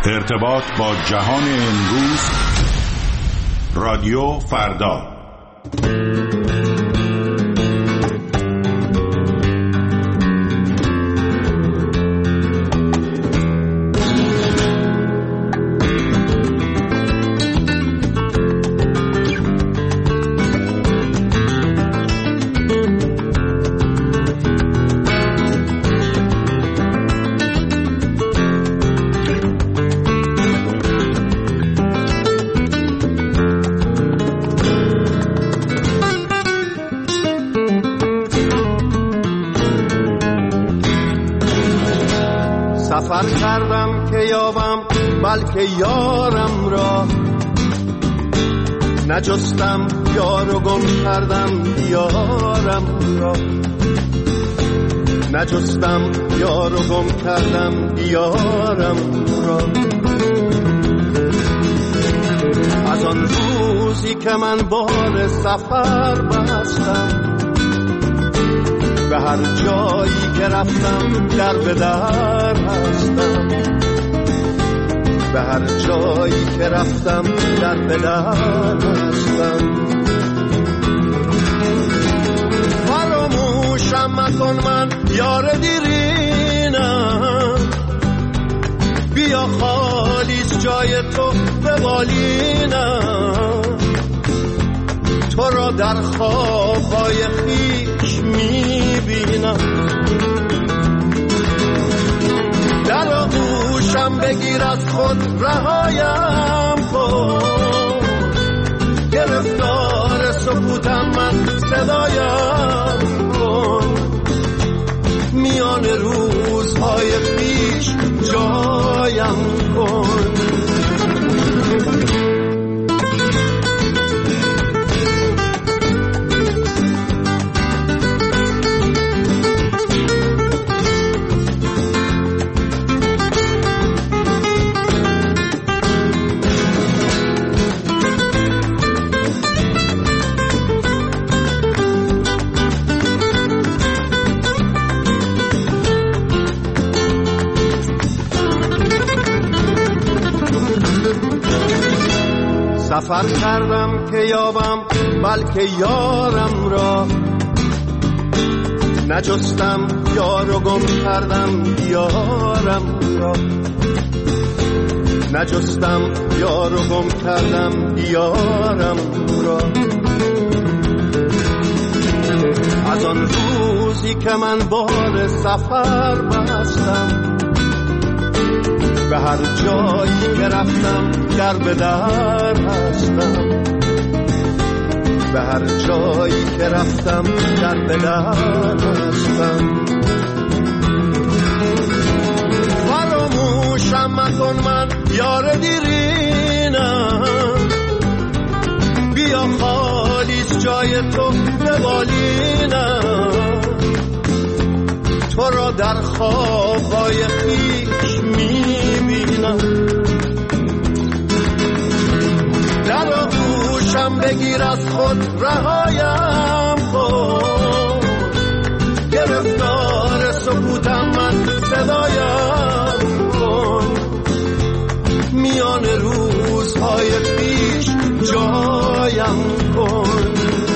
ارتباط با جهان امروز، رادیو فردا. سفر کردم که یابم بلکه یارم را، نجستم یار و گم کردم یارم را، نجستم یار و گم کردم یارم را. از آن روزی که من بار سفر بستم، به هر جایی که رفتم در به در هستم، به هر جایی که رفتم در به در هستم. فراموشم مکن من یار دیرینم، بیا خالیست جای تو به بالینم. تو را در خوابهای خویش میبینم، در آغوشم بگیر از خود رهایم کن، گرفتار سکوتم من صدایم کن. میان روزهای پیش جایم کن. سفر کردم که یابم بلکه یارم را، نجستم یار و گم کردم یارم را، نجستم یار و گم کردم یارم را. از آن روزی که من بار سفر بستم، به هر جایی که رفتم در به در هستم، به هر جایی که رفتم در به در هستم. فراموشم مکن من یار دیرینم، بیا خالیست جای تو به بالینم. تو را در خوابهای خویش میبینم، در آغوشم بگیر از خود رهایم کن، گرفتار سکوتم من صدایم کن. میان روزهای پیش جایم کن.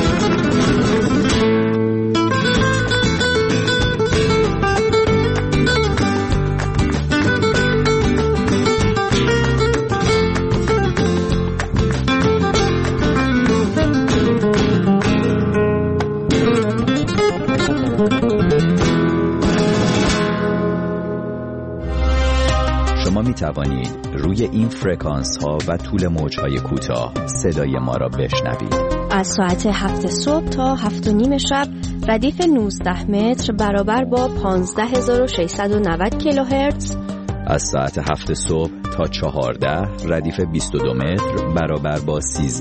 شما می توانید روی این فرکانس ها و طول موج های کوتاه صدای ما را بشنوید. از ساعت 7 صبح تا 7:30 شب ردیف 19 متر برابر با 15690 کیلوهرتز. از ساعت 7 صبح تا 14 ردیف 22 متر برابر با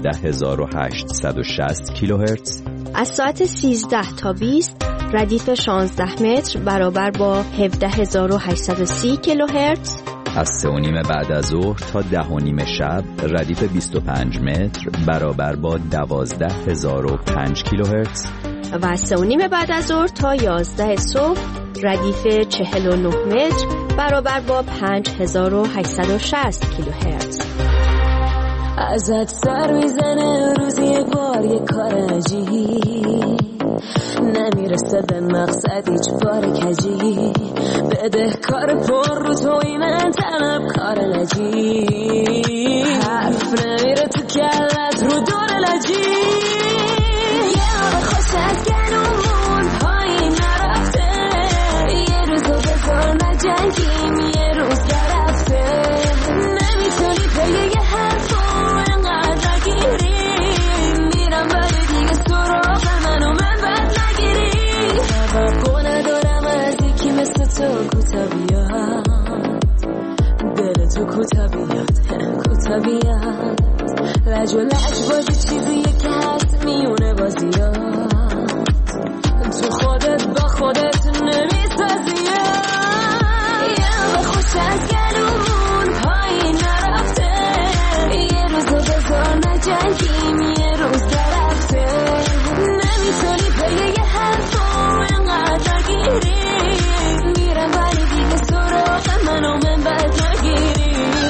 13860 کیلوهرتز. از ساعت 13 تا 20 ردیف 16 متر برابر با 17830 کیلوهرتز. از 3:30 بعد از ظهر تا 10:30 شب ردیف 25 متر برابر با 12005 کیلوهرتز. و 3:30 بعد از ظهر تا 11 صبح ردیف 49 متر برابر با 5860 کیلوهرتز. ازت سر میزنه روزی بار یه کار عجیب، نمیرسه به مقصد هیچ بار کجی، بده کار پر رو توی من طلب کار نجیب، حرف نمیره تو کلت رو دور لجی، یه آب خوش از گلومون پایین نرفته، یه روزو بذار نجنگیم یه روز درفته، نمیتونی پیه یه حرفو انقدر نگیری، میرم ولی دیگه سراغ منو من بد نگیری، توقع ندارم از یکی مثل تو کوتا بیاد، دل تو کوتا بیاد کوتا بیاد، لج و لج بازی چیزیه که هست میونه بازیات، تو خودت با خودت نمیسازیات، یه به خوش از گلومون پایین نرفته، یه روزو بذار نجنگیم یه روز درفته، نمیتونی پیه یه حرفو انقدر نگیری، میرم ولی دیگه سراغ منو من بد نگیری.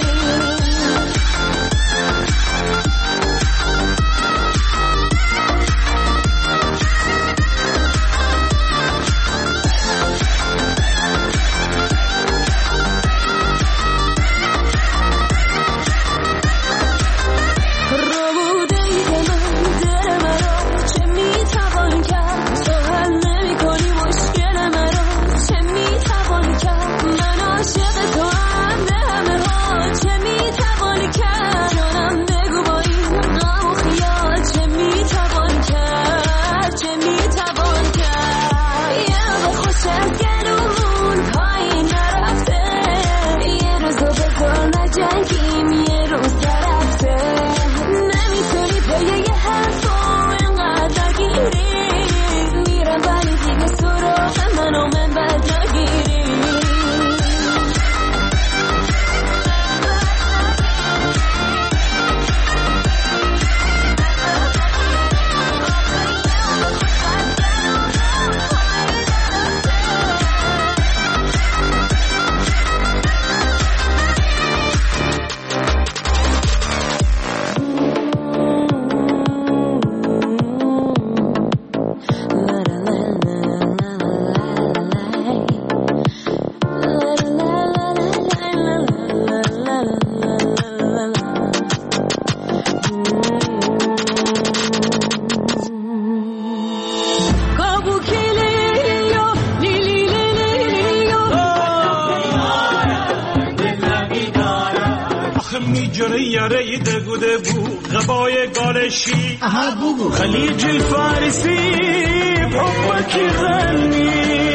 خليج الفارسي بحبك يغني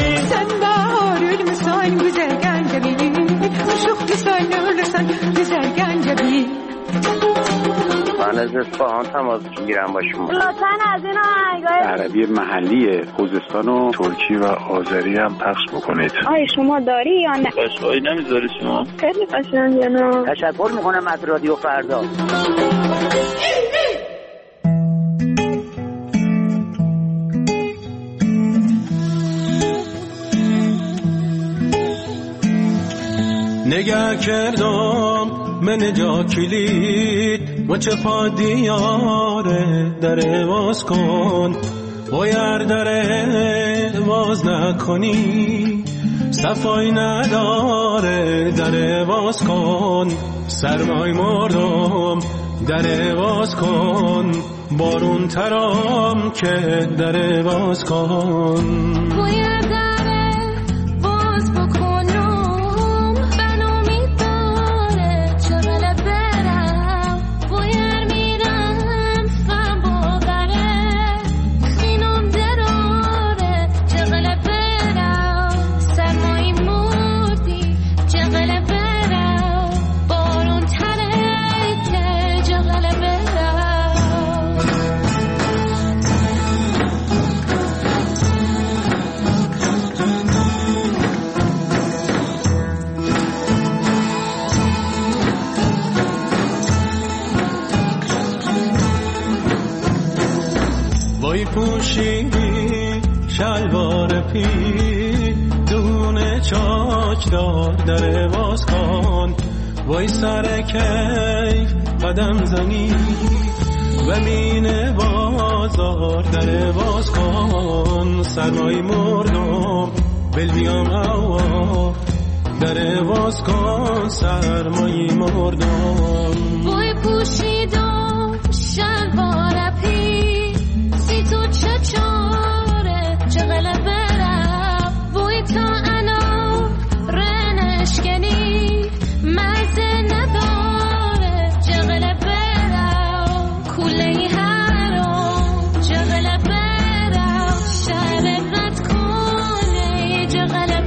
سنبار المسان بزرگان جبی شوخ بسان لسان بزرگان جبی. من از اصفهان تماس میگیرم با شما. لطفاً از این آهنگای عربی محلی خوزستان و ترکی و آذری هم پخش بکنید. آیا شما داری یا نه؟ قشقایی نمیذاری شما؟ خیلی قشنگه نه. تشکر میکنم از رادیو فردا. نگه کردم من جا کلید و چه پا دیاره در باز کن باید در باز نکنی صفای نداره در باز کن سرمای مردم در باز کن بارون ترام که در باز کن باید در باز بکن پوشیدی شلوار پی دونه چاک دار در باز کن وای سر کیف قدم زنی و مین بازار در باز کن سرمای مردم بل بیام هوا در باز کن سرمای مردم وای پوشیدم شلوار پی سی تو چاره چقدر برم وای تا انا رنشکنی مزه نداره چقدر برم کوله هرم چقدر برم شهر رد کنه چقدر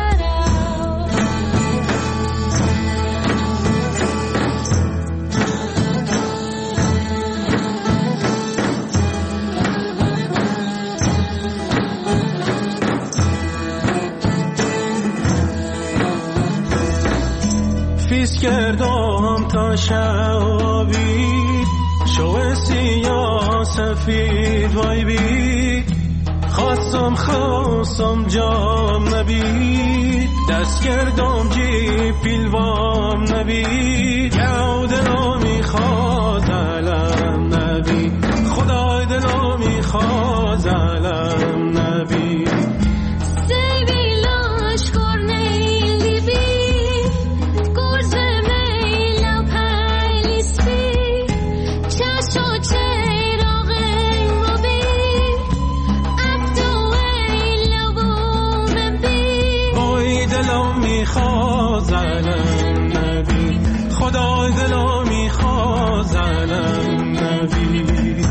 فیس کردم تا شبی شو سیاه سفید وای بی خواستم جام نبید دست کردم جی پیلوام نبید یاو دلو میخواد علم نبید خدای دلو میخواد علم نبید خدای دلو میخواد علم نبی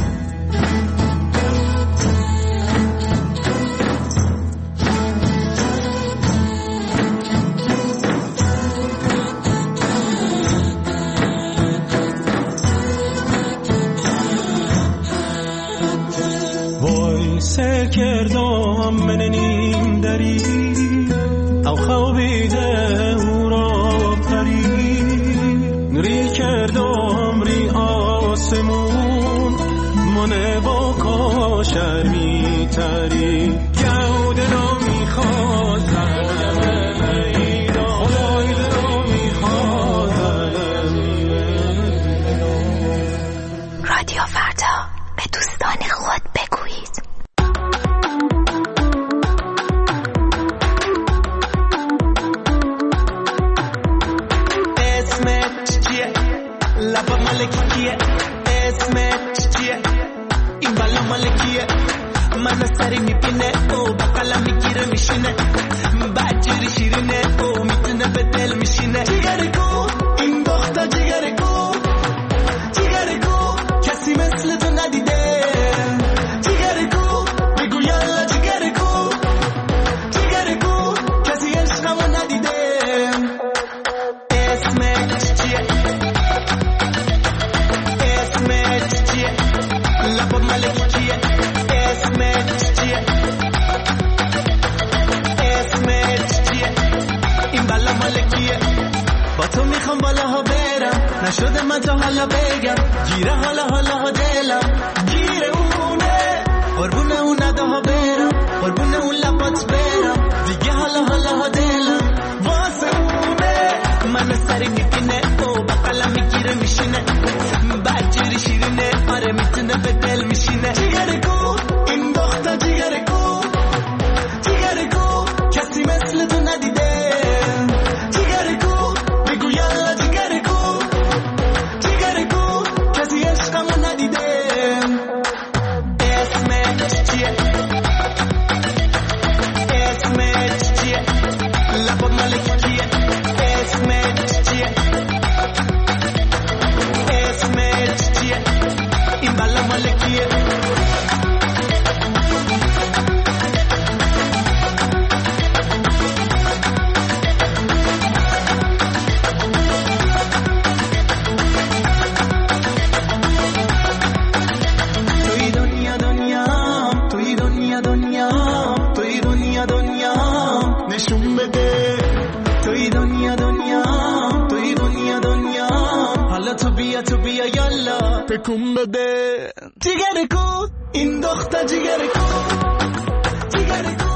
وای سر کردم من نیم دری او خوابیده او را پری ری کردم ری آسمون منه با کاشر میتری گود را میخواد زلم خدای را میخواد زلم رادیو فردا به دوستان خود بگویید لبا ملکیه اسمت چیه این بالا ملکیه من سری میبینه او با قلم میگیره میشینه بچری شیرینه او میتونه به دل میشینه جیگرگو این دختر جیگرگو کسی مثل تو ندیده جیگرگو بگو یالا جیگرگو کسی عشقمو ندیده اسمت چیه لبا ملکیه اسمت چیه این بالا ملکیه با تو میخوام بالاها برم نشده من تا حالا بگم گیره حالا دلم گیره اونه قربونه اون نداها برم قربونه اون لبات برم دیگه حالا دلم واسه اونه من سری میبینه او با قلم میگیره میشینه بچری شیرینه آره میتونه به دل میشینه جیگرگو این دختر جیگرگو کسی مثل تو ندیده جیگرگو بگو یالا جیگرگو کسی عشقمو ندیده اسمت چیه لبا ملکیه اسمت چیه این بالا ملکیه دنیا نشون بده توی دنیا حالا تو بیا یالا تکون بده جیگرگو این دختر جیگرگو بری دور